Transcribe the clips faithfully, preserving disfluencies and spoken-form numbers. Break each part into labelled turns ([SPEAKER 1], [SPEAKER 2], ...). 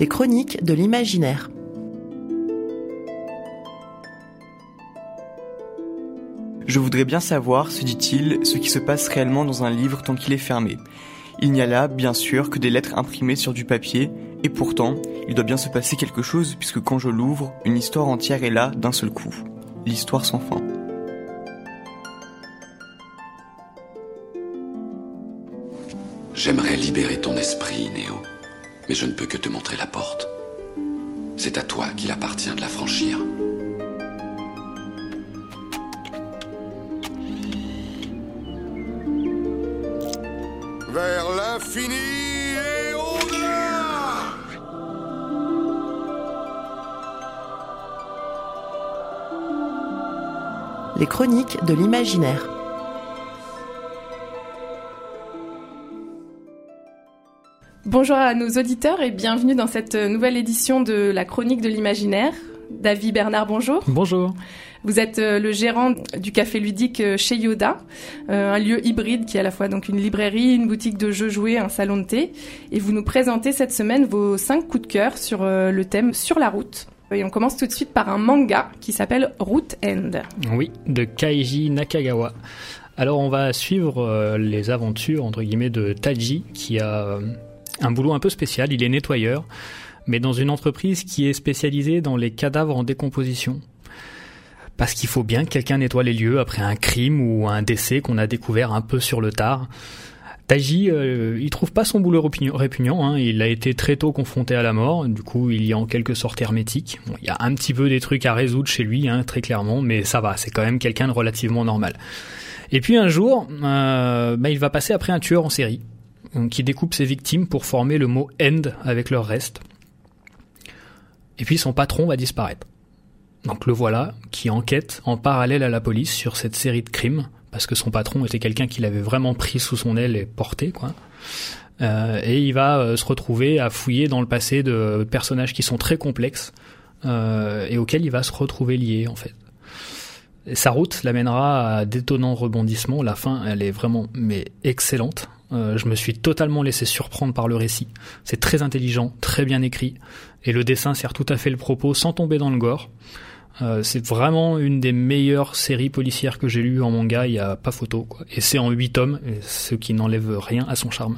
[SPEAKER 1] Les chroniques de l'imaginaire.
[SPEAKER 2] Je voudrais bien savoir, se dit-il, ce qui se passe réellement dans un livre tant qu'il est fermé. Il n'y a là, bien sûr, que des lettres imprimées sur du papier, et pourtant, il doit bien se passer quelque chose, puisque quand je l'ouvre, une histoire entière est là d'un seul coup. L'histoire sans fin.
[SPEAKER 3] J'aimerais libérer ton esprit, Néo, mais je ne peux que te montrer la porte. C'est à toi qu'il appartient de la franchir.
[SPEAKER 4] Vers l'infini et au-delà.
[SPEAKER 1] Les chroniques de l'imaginaire.
[SPEAKER 5] Bonjour à nos auditeurs et bienvenue dans cette nouvelle édition de la chronique de l'imaginaire. David Bernard, bonjour.
[SPEAKER 6] Bonjour.
[SPEAKER 5] Vous êtes le gérant du café ludique chez Yoda, un lieu hybride qui est à la fois donc une librairie, une boutique de jeux jouets, un salon de thé. Et vous nous présentez cette semaine vos cinq coups de cœur sur le thème Sur la route. Et on commence tout de suite par un manga qui s'appelle Route End.
[SPEAKER 6] Oui, de Kaiji Nakagawa. Alors on va suivre euh, les aventures entre guillemets de Taji qui a euh, un boulot un peu spécial. Il est nettoyeur, mais dans une entreprise qui est spécialisée dans les cadavres en décomposition. Parce qu'il faut bien que quelqu'un nettoie les lieux après un crime ou un décès qu'on a découvert un peu sur le tard. Taji, euh, il trouve pas son boulot répugnant, hein. Il a été très tôt confronté à la mort, du coup il est en quelque sorte hermétique. Bon, il y a un petit peu des trucs à résoudre chez lui, hein, très clairement, mais ça va, c'est quand même quelqu'un de relativement normal. Et puis un jour, euh, bah, il va passer après un tueur en série, qui découpe ses victimes pour former le mot « end » avec leur reste. Et puis son patron va disparaître. Donc le voilà, qui enquête en parallèle à la police sur cette série de crimes, parce que son patron était quelqu'un qu'il avait vraiment pris sous son aile et porté, quoi. Euh, et il va euh, se retrouver à fouiller dans le passé de personnages qui sont très complexes euh, et auxquels il va se retrouver lié, en fait. Et sa route l'amènera à d'étonnants rebondissements. La fin, elle est vraiment mais excellente. Euh, je me suis totalement laissé surprendre par le récit. C'est très intelligent, très bien écrit, et le dessin sert tout à fait le propos sans tomber dans le gore. Euh, c'est vraiment une des meilleures séries policières que j'ai lues en manga, il n'y a pas photo, quoi. Et c'est en huit tomes, ce qui n'enlève rien à son charme.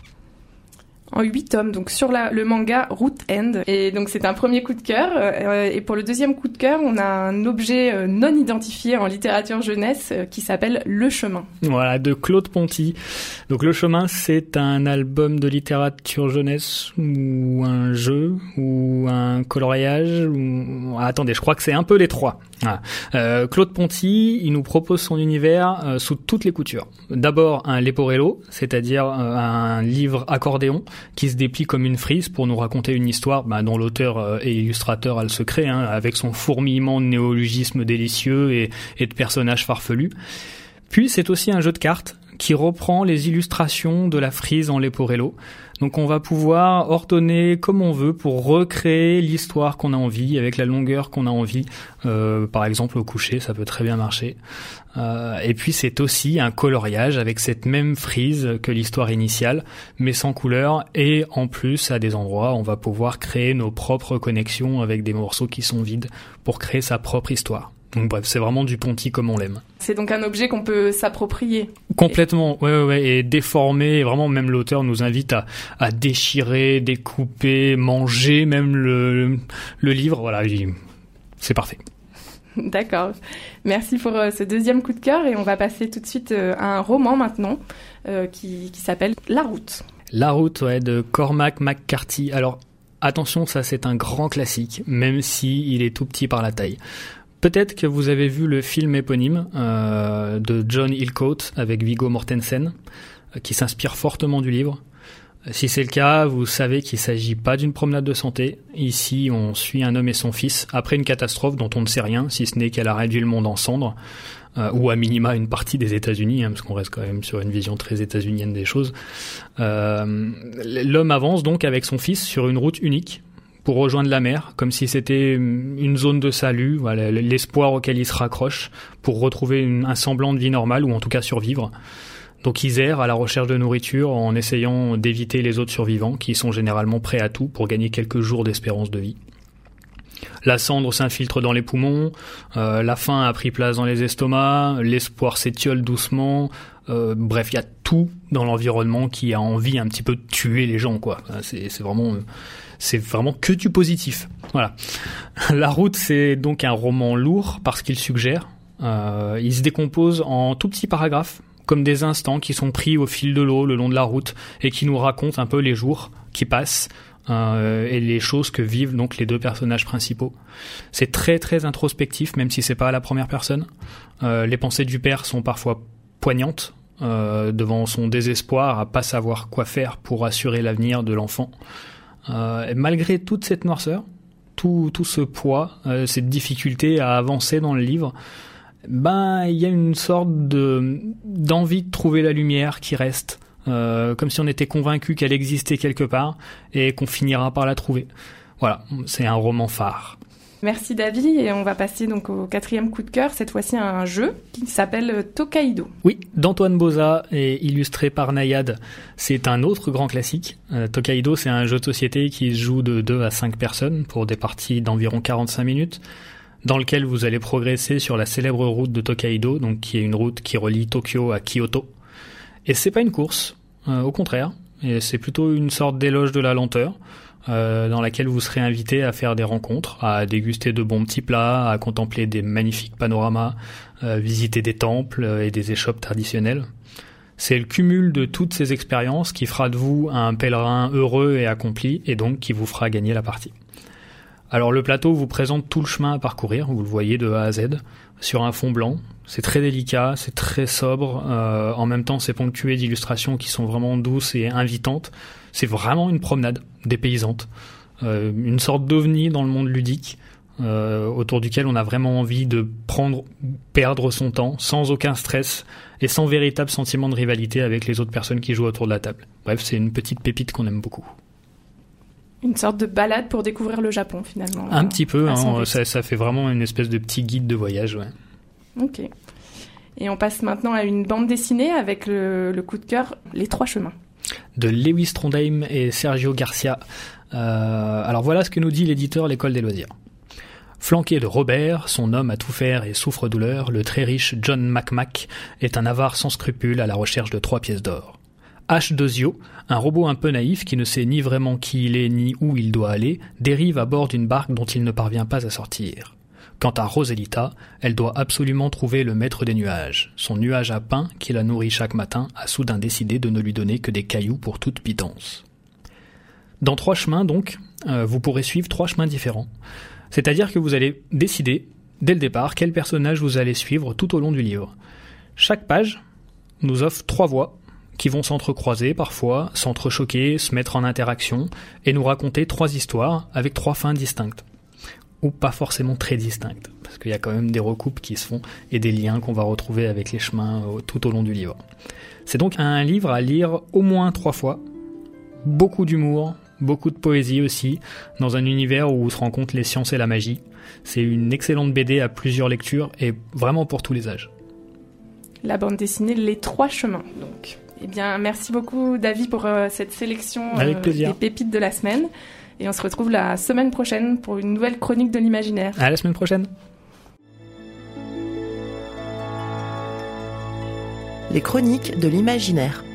[SPEAKER 5] En huit tomes, donc sur la, le manga Route End. Et donc c'est un premier coup de cœur. Euh, et pour le deuxième coup de cœur, on a un objet euh, non identifié en littérature jeunesse euh, qui s'appelle Le Chemin.
[SPEAKER 6] Voilà, de Claude Ponty. Donc Le Chemin, c'est un album de littérature jeunesse ou un jeu ou un coloriage ou... Ah, attendez, je crois que c'est un peu les trois. Ah. Euh, Claude Ponty, il nous propose son univers euh, sous toutes les coutures. D'abord un Leporello, c'est-à-dire euh, un livre accordéon qui se déplie comme une frise pour nous raconter une histoire bah, dont l'auteur euh, et illustrateur a le secret, hein, avec son fourmillement de néologismes délicieux et, et de personnages farfelus. Puis c'est aussi un jeu de cartes qui reprend les illustrations de la frise en Leporello. Donc on va pouvoir ordonner comme on veut pour recréer l'histoire qu'on a envie, avec la longueur qu'on a envie. Euh, par exemple au coucher, ça peut très bien marcher. Euh, et puis c'est aussi un coloriage avec cette même frise que l'histoire initiale, mais sans couleur. Et en plus, à des endroits, on va pouvoir créer nos propres connexions avec des morceaux qui sont vides pour créer sa propre histoire. Donc bref, c'est vraiment du Ponty comme on l'aime.
[SPEAKER 5] C'est donc un objet qu'on peut s'approprier.
[SPEAKER 6] Complètement, ouais, ouais, ouais, et déformer. Et vraiment, même l'auteur nous invite à, à déchirer, découper, manger même le, le livre. Voilà, c'est parfait.
[SPEAKER 5] D'accord. Merci pour euh, ce deuxième coup de cœur et on va passer tout de suite euh, à un roman maintenant euh, qui, qui s'appelle La Route.
[SPEAKER 6] La Route, ouais, de Cormac McCarthy. Alors attention, ça c'est un grand classique, même si il est tout petit par la taille. Peut-être que vous avez vu le film éponyme euh, de John Hillcoat avec Viggo Mortensen, euh, qui s'inspire fortement du livre. Si c'est le cas, vous savez qu'il ne s'agit pas d'une promenade de santé. Ici, on suit un homme et son fils après une catastrophe dont on ne sait rien, si ce n'est qu'elle a réduit le monde en cendres, euh, ou à minima une partie des États-Unis, hein, parce qu'on reste quand même sur une vision très états-unienne des choses. Euh, l'homme avance donc avec son fils sur une route unique pour rejoindre la mer, comme si c'était une zone de salut, voilà, l'espoir auquel il se raccroche pour retrouver une, un semblant de vie normale, ou en tout cas survivre. Donc ils errent à la recherche de nourriture en essayant d'éviter les autres survivants qui sont généralement prêts à tout pour gagner quelques jours d'espérance de vie. La cendre s'infiltre dans les poumons, euh, la faim a pris place dans les estomacs, l'espoir s'étiole doucement, euh, bref, il y a tout dans l'environnement qui a envie un petit peu de tuer les gens, quoi. C'est, c'est vraiment, c'est vraiment que du positif. Voilà. La route, c'est donc un roman lourd parce qu'il suggère. Euh, il se décompose en tout petits paragraphes, comme des instants qui sont pris au fil de l'eau le long de la route et qui nous racontent un peu les jours qui passent. Euh, et les choses que vivent donc les deux personnages principaux. C'est très très introspectif, même si c'est pas à la première personne. Euh, les pensées du père sont parfois poignantes euh, devant son désespoir à pas savoir quoi faire pour assurer l'avenir de l'enfant. Euh, et malgré toute cette noirceur, tout tout ce poids, euh, cette difficulté à avancer dans le livre, ben il y a une sorte de d'envie de trouver la lumière qui reste. Euh, comme si on était convaincu qu'elle existait quelque part et qu'on finira par la trouver. Voilà, c'est un roman phare.
[SPEAKER 5] Merci David, et on va passer donc au quatrième coup de cœur, cette fois-ci à un jeu qui s'appelle Tokaido.
[SPEAKER 6] Oui, d'Antoine Boza et illustré par Nayad. C'est un autre grand classique. Euh, Tokaido, c'est un jeu de société qui se joue de deux à cinq personnes pour des parties d'environ quarante-cinq minutes, dans lequel vous allez progresser sur la célèbre route de Tokaido, donc qui est une route qui relie Tokyo à Kyoto. Et c'est pas une course, euh, au contraire, et c'est plutôt une sorte d'éloge de la lenteur, euh, dans laquelle vous serez invité à faire des rencontres, à déguster de bons petits plats, à contempler des magnifiques panoramas, euh, visiter des temples et des échoppes traditionnelles. C'est le cumul de toutes ces expériences qui fera de vous un pèlerin heureux et accompli, et donc qui vous fera gagner la partie. Alors le plateau vous présente tout le chemin à parcourir, vous le voyez de A à Z, sur un fond blanc. C'est très délicat, c'est très sobre, euh, en même temps c'est ponctué d'illustrations qui sont vraiment douces et invitantes. C'est vraiment une promenade dépaysante, euh, une sorte d'ovni dans le monde ludique, euh, autour duquel on a vraiment envie de prendre, perdre son temps, sans aucun stress et sans véritable sentiment de rivalité avec les autres personnes qui jouent autour de la table. Bref, c'est une petite pépite qu'on aime beaucoup.
[SPEAKER 5] Une sorte de balade pour découvrir le Japon, finalement.
[SPEAKER 6] Un euh, petit peu, hein,
[SPEAKER 5] ça,
[SPEAKER 6] ça fait vraiment une espèce de petit guide de voyage, ouais.
[SPEAKER 5] Ok. Et on passe maintenant à une bande dessinée avec le, le coup de cœur Les Trois Chemins.
[SPEAKER 6] De Lewis Trondheim et Sergio Garcia. Euh, alors voilà ce que nous dit l'éditeur L'École des loisirs. Flanqué de Robert, son homme à tout faire et souffre-douleur, le très riche John McMack est un avare sans scrupules à la recherche de trois pièces d'or. H deux O, un robot un peu naïf qui ne sait ni vraiment qui il est ni où il doit aller, dérive à bord d'une barque dont il ne parvient pas à sortir. Quant à Roselita, elle doit absolument trouver le maître des nuages. Son nuage à pain, qui la nourrit chaque matin, a soudain décidé de ne lui donner que des cailloux pour toute pitance. Dans Trois chemins, donc, euh, vous pourrez suivre trois chemins différents. C'est-à-dire que vous allez décider, dès le départ, quel personnage vous allez suivre tout au long du livre. Chaque page nous offre trois voies qui vont s'entrecroiser parfois, s'entrechoquer, se mettre en interaction, et nous raconter trois histoires avec trois fins distinctes. Ou pas forcément très distinctes, parce qu'il y a quand même des recoupes qui se font et des liens qu'on va retrouver avec les chemins tout au long du livre. C'est donc un livre à lire au moins trois fois, beaucoup d'humour, beaucoup de poésie aussi, dans un univers où se rencontrent les sciences et la magie. C'est une excellente B D à plusieurs lectures et vraiment pour tous les âges.
[SPEAKER 5] La bande dessinée Les Trois Chemins, donc. Eh bien, merci beaucoup David pour euh, cette sélection euh, des pépites de la semaine. Et on se retrouve la semaine prochaine pour une nouvelle chronique de l'imaginaire.
[SPEAKER 6] À la semaine prochaine.
[SPEAKER 1] Les chroniques de l'imaginaire.